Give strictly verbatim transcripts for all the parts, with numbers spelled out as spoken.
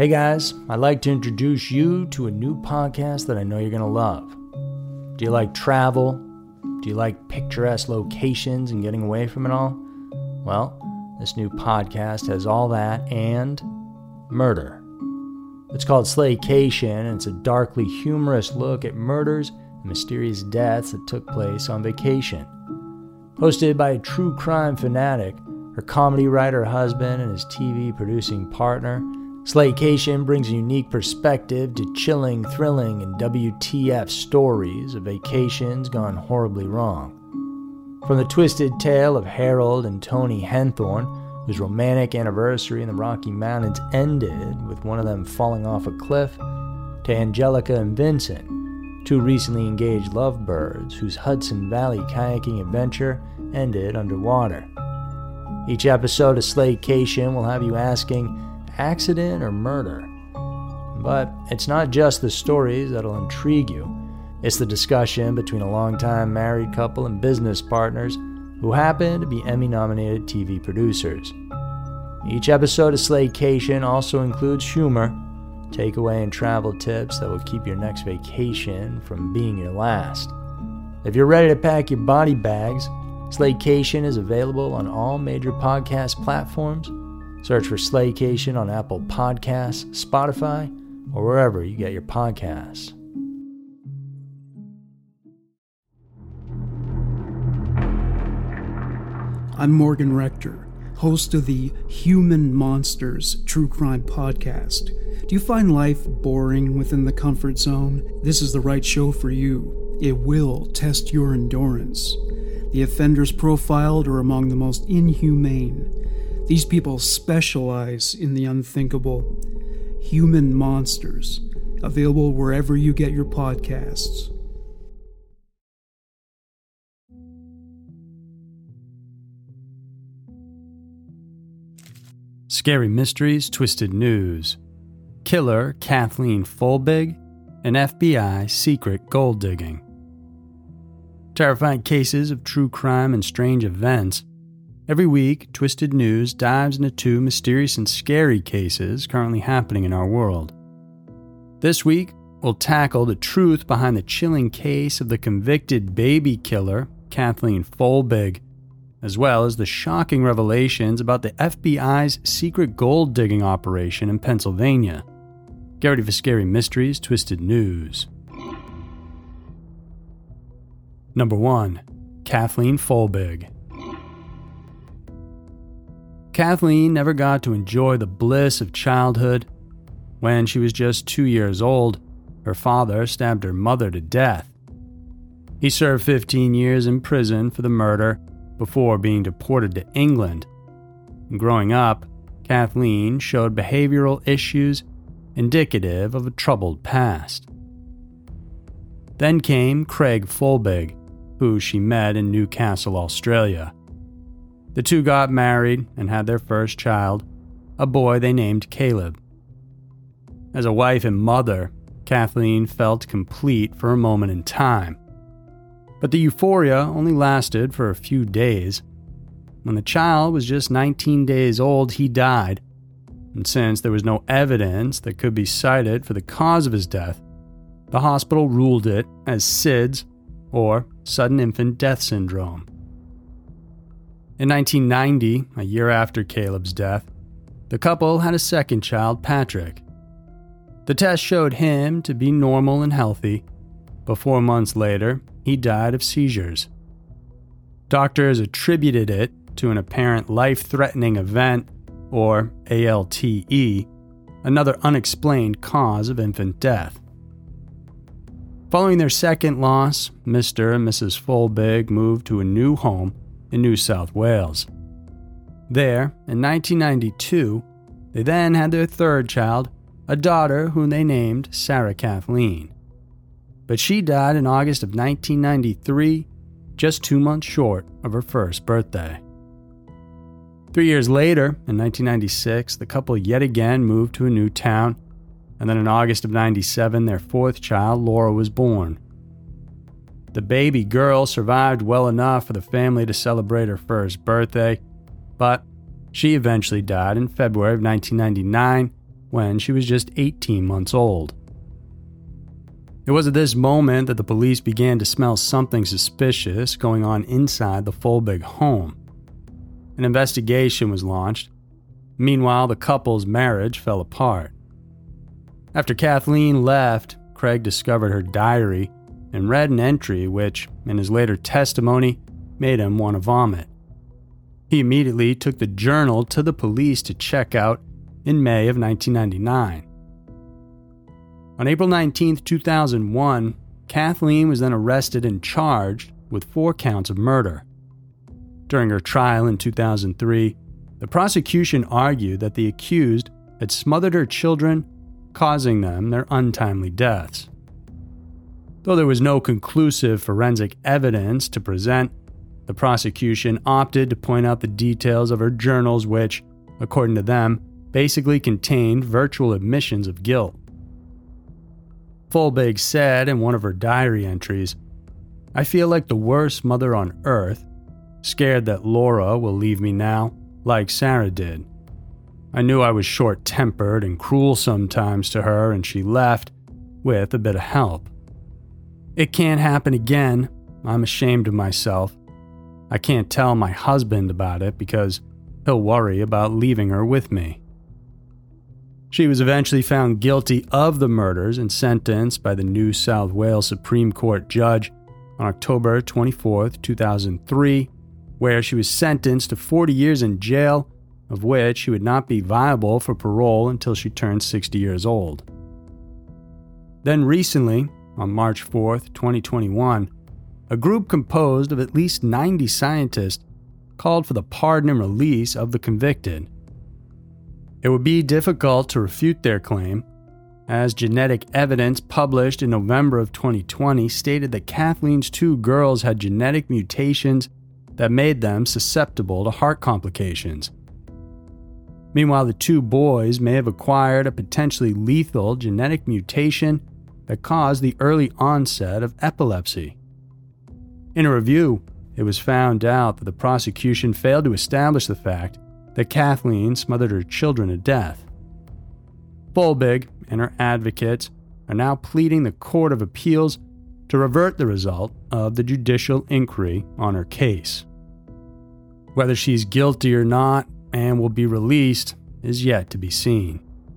Hey guys, I'd like to introduce you to a new podcast that I know you're going to love. Do you like travel? Do you like picturesque locations and getting away from it all? Well, this new podcast has all that and murder. It's called Slaycation, and it's a darkly humorous look at murders and mysterious deaths that took place on vacation. Hosted by a true crime fanatic, her comedy writer husband, and his T V producing partner, Slaycation brings a unique perspective to chilling, thrilling, and W T F stories of vacations gone horribly wrong. From the twisted tale of Harold and Tony Henthorne, whose romantic anniversary in the Rocky Mountains ended with one of them falling off a cliff, to Angelica and Vincent, two recently engaged lovebirds whose Hudson Valley kayaking adventure ended underwater. Each episode of Slaycation will have you asking, accident or murder? But it's not just the stories that'll intrigue you. It's the discussion between a longtime married couple and business partners who happen to be Emmy-nominated T V producers. Each episode of Slaycation also includes humor, takeaway and travel tips that will keep your next vacation from being your last. If you're ready to pack your body bags, Slaycation is available on all major podcast platforms. Search for Slaycation on Apple Podcasts, Spotify, or wherever you get your podcasts. I'm Morgan Rector, host of the Human Monsters True Crime Podcast. Do you find life boring within the comfort zone? This is the right show for you. It will test your endurance. The offenders profiled are among the most inhumane. These people specialize in the unthinkable. Human Monsters, available wherever you get your podcasts. Scary Mysteries, Twisted News. Killer Kathleen Folbig, and F B I secret gold digging. Terrifying cases of true crime and strange events. Every week, Twisted News dives into two mysterious and scary cases currently happening in our world. This week, we'll tackle the truth behind the chilling case of the convicted baby killer, Kathleen Folbig, as well as the shocking revelations about the F B I's secret gold digging operation in Pennsylvania. Get ready for Scary Mysteries, Twisted News. Number one. Kathleen Folbig. Kathleen never got to enjoy the bliss of childhood. When she was just two years old, her father stabbed her mother to death. He served fifteen years in prison for the murder before being deported to England. Growing up, Kathleen showed behavioral issues indicative of a troubled past. Then came Craig Folbig, who she met in Newcastle, Australia. The two got married and had their first child, a boy they named Caleb. As a wife and mother, Kathleen felt complete for a moment in time. But the euphoria only lasted for a few days. When the child was just nineteen days old, he died. And since there was no evidence that could be cited for the cause of his death, the hospital ruled it as S I D S, or Sudden Infant Death Syndrome. In nineteen ninety, a year after Caleb's death, the couple had a second child, Patrick. The test showed him to be normal and healthy, but four months later, he died of seizures. Doctors attributed it to an apparent life-threatening event, or A L T E, another unexplained cause of infant death. Following their second loss, Mister and Missus Folbig moved to a new home in New South Wales. There, in nineteen ninety-two, they then had their third child, a daughter whom they named Sarah Kathleen. But she died in August of nineteen ninety-three, just two months short of her first birthday. Three years later, in nineteen ninety-six, the couple yet again moved to a new town, and then in August of ninety-seven, their fourth child, Laura, was born. The baby girl survived well enough for the family to celebrate her first birthday, but she eventually died in February of nineteen ninety-nine when she was just eighteen months old. It was at this moment that the police began to smell something suspicious going on inside the Folbig home. An investigation was launched. Meanwhile, the couple's marriage fell apart. After Kathleen left, Craig discovered her diary and read an entry which, in his later testimony, made him want to vomit. He immediately took the journal to the police to check out in May of nineteen ninety-nine. On April nineteenth, two thousand one, Kathleen was then arrested and charged with four counts of murder. During her trial in two thousand three, the prosecution argued that the accused had smothered her children, causing them their untimely deaths. Though there was no conclusive forensic evidence to present, the prosecution opted to point out the details of her journals which, according to them, basically contained virtual admissions of guilt. Folbig said in one of her diary entries, "I feel like the worst mother on earth, scared that Laura will leave me now, like Sarah did. I knew I was short-tempered and cruel sometimes to her, and she left with a bit of help. It can't happen again. I'm ashamed of myself. I can't tell my husband about it because he'll worry about leaving her with me." She was eventually found guilty of the murders and sentenced by the New South Wales Supreme Court judge on October twenty-fourth, two thousand three, where she was sentenced to forty years in jail, of which she would not be viable for parole until she turned sixty years old. Then recently, on March fourth, twenty twenty-one, a group composed of at least ninety scientists called for the pardon and release of the convicted. It would be difficult to refute their claim, as genetic evidence published in November of twenty twenty stated that Kathleen's two girls had genetic mutations that made them susceptible to heart complications. Meanwhile, the two boys may have acquired a potentially lethal genetic mutation that caused the early onset of epilepsy. In a review, it was found out that the prosecution failed to establish the fact that Kathleen smothered her children to death. Folbig and her advocates are now pleading the Court of Appeals to revert the result of the judicial inquiry on her case. Whether she's guilty or not and will be released is yet to be seen.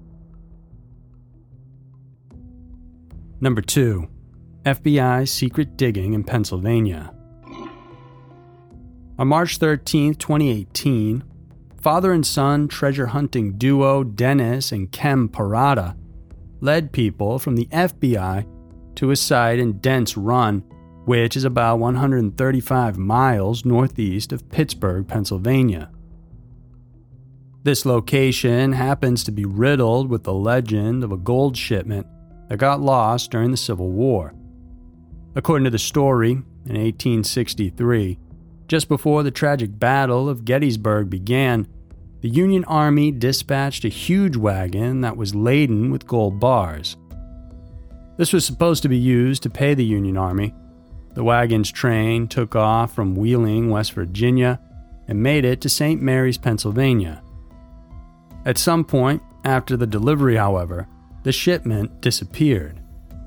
Number two, F B I secret digging in Pennsylvania. On March thirteenth, twenty eighteen, father and son treasure hunting duo Dennis and Kem Parada led people from the F B I to a site in Dents Run, which is about one hundred thirty-five miles northeast of Pittsburgh, Pennsylvania. This location happens to be riddled with the legend of a gold shipment that got lost during the Civil War. According to the story, in eighteen sixty-three, just before the tragic Battle of Gettysburg began, the Union Army dispatched a huge wagon that was laden with gold bars. This was supposed to be used to pay the Union Army. The wagon's train took off from Wheeling, West Virginia, and made it to Saint Mary's, Pennsylvania. At some point after the delivery, however, the shipment disappeared.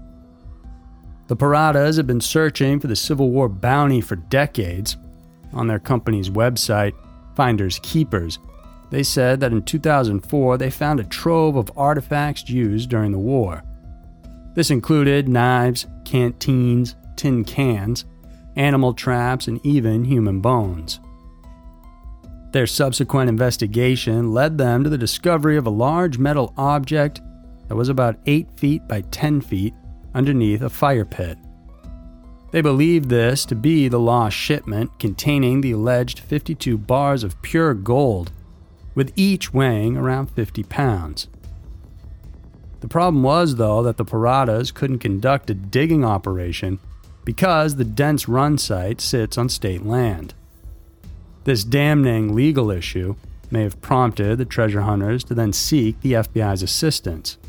The Paradas had been searching for the Civil War bounty for decades. On their company's website, Finders Keepers, they said that in two thousand four they found a trove of artifacts used during the war. This included knives, canteens, tin cans, animal traps, and even human bones. Their subsequent investigation led them to the discovery of a large metal object that was about eight feet by ten feet underneath a fire pit. They believed this to be the lost shipment containing the alleged fifty-two bars of pure gold, with each weighing around fifty pounds. The problem was, though, that the Paradas couldn't conduct a digging operation because the Dents Run site sits on state land. This damning legal issue may have prompted the treasure hunters to then seek the F B I's assistance.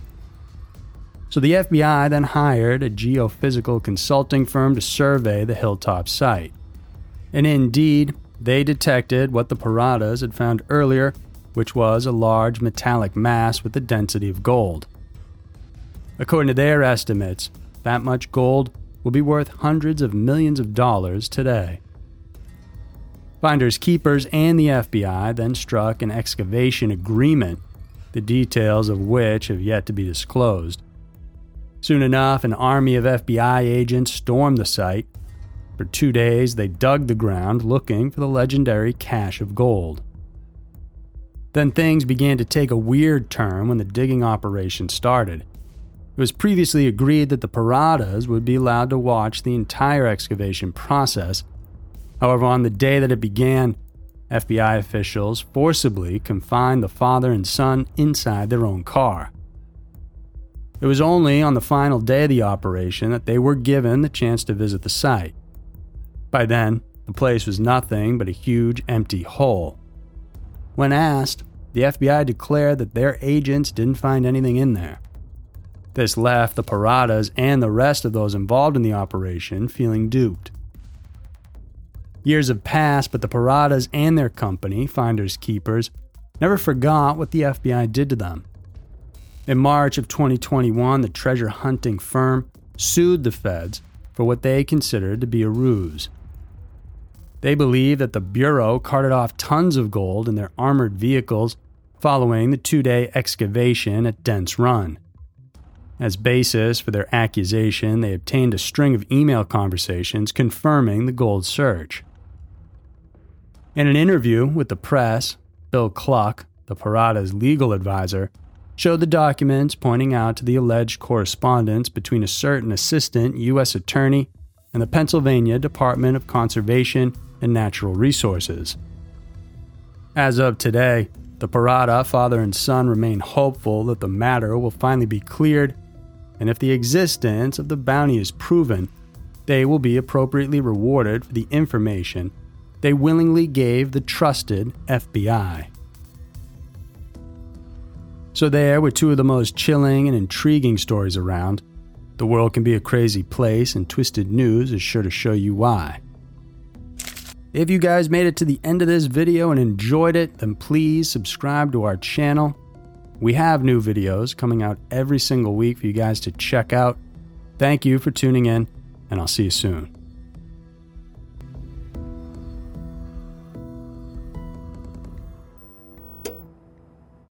So the F B I then hired a geophysical consulting firm to survey the hilltop site. And indeed, they detected what the Paradas had found earlier which was a large metallic mass with the density of gold. According to their estimates, that much gold will be worth hundreds of millions of dollars today. Finders Keepers and the F B I then struck an excavation agreement, the details of which have yet to be disclosed. Soon enough, an army of F B I agents stormed the site. For two days, they dug the ground looking for the legendary cache of gold. Then things began to take a weird turn when the digging operation started. It was previously agreed that the Paradas would be allowed to watch the entire excavation process. However, on the day that it began, F B I officials forcibly confined the father and son inside their own car. It was only on the final day of the operation that they were given the chance to visit the site. By then, the place was nothing but a huge empty hole. When asked, the F B I declared that their agents didn't find anything in there. This left the Paradas and the rest of those involved in the operation feeling duped. Years have passed, but the Paradas and their company, Finders Keepers, never forgot what the F B I did to them. In March of twenty twenty-one, the treasure hunting firm sued the feds for what they considered to be a ruse. They believe that the Bureau carted off tons of gold in their armored vehicles following the two-day excavation at Dents Run. As basis for their accusation, they obtained a string of email conversations confirming the gold search. In an interview with the press, Bill Cluck, the Paradas' legal advisor, showed the documents pointing out to the alleged correspondence between a certain assistant U S attorney and the Pennsylvania Department of Conservation and Natural Resources. As of today, the Parada father and son remain hopeful that the matter will finally be cleared, and if the existence of the bounty is proven, they will be appropriately rewarded for the information they willingly gave the trusted F B I. So there were two of the most chilling and intriguing stories around. The world can be a crazy place, and Twisted News is sure to show you why. If you guys made it to the end of this video and enjoyed it, then please subscribe to our channel. We have new videos coming out every single week for you guys to check out. Thank you for tuning in, and I'll see you soon.